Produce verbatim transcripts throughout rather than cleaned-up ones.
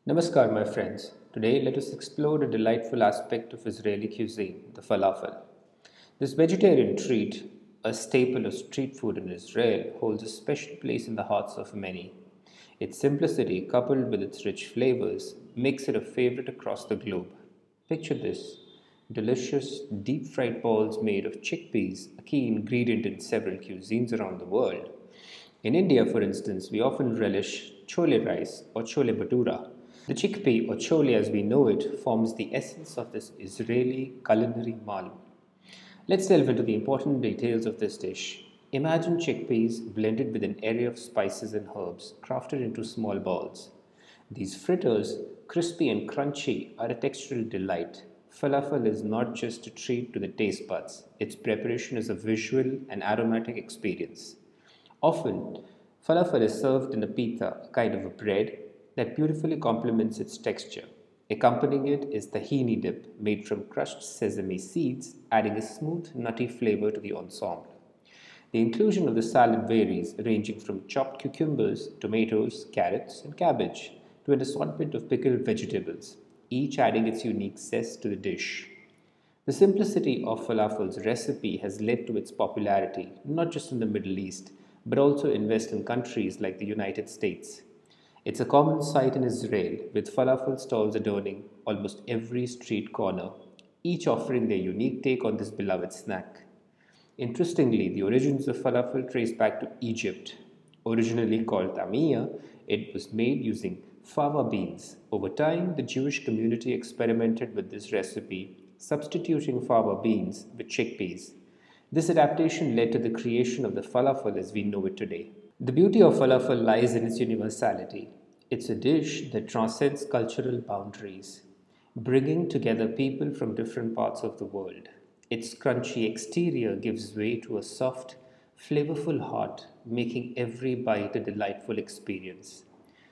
Namaskar, my friends. Today, let us explore a delightful aspect of Israeli cuisine, the falafel. This vegetarian treat, a staple of street food in Israel, holds a special place in the hearts of many. Its simplicity, coupled with its rich flavors, makes it a favorite across the globe. Picture this: delicious, deep fried balls made of chickpeas, a key ingredient in several cuisines around the world. In India, for instance, we often relish chole rice or chole bhatura. The chickpea, or chole as we know it, forms the essence of this Israeli culinary marvel. Let's delve into the important details of this dish. Imagine chickpeas blended with an array of spices and herbs, crafted into small balls. These fritters, crispy and crunchy, are a textural delight. Falafel is not just a treat to the taste buds, its preparation is a visual and aromatic experience. Often, falafel is served in a pitha, a kind of a bread that beautifully complements its texture. Accompanying it is tahini dip, made from crushed sesame seeds, adding a smooth, nutty flavor to the ensemble. The inclusion of the salad varies, ranging from chopped cucumbers, tomatoes, carrots, and cabbage to an assortment of pickled vegetables, each adding its unique zest to the dish. The simplicity of falafel's recipe has led to its popularity not just in the Middle East, but also in Western countries like the United States. It's a common sight in Israel, with falafel stalls adorning almost every street corner, each offering their unique take on this beloved snack. Interestingly, the origins of falafel trace back to Egypt. Originally called tamia, it was made using fava beans. Over time, the Jewish community experimented with this recipe, substituting fava beans with chickpeas. This adaptation led to the creation of the falafel as we know it today. The beauty of falafel lies in its universality. It's a dish that transcends cultural boundaries, bringing together people from different parts of the world. Its crunchy exterior gives way to a soft, flavorful heart, making every bite a delightful experience.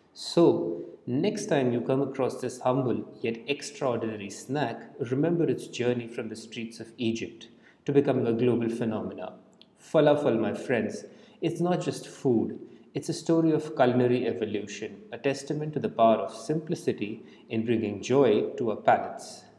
So, next time you come across this humble yet extraordinary snack, remember its journey from the streets of Egypt to becoming a global phenomenon. Falafel, my friends, it's not just food, it's a story of culinary evolution, a testament to the power of simplicity in bringing joy to our palates.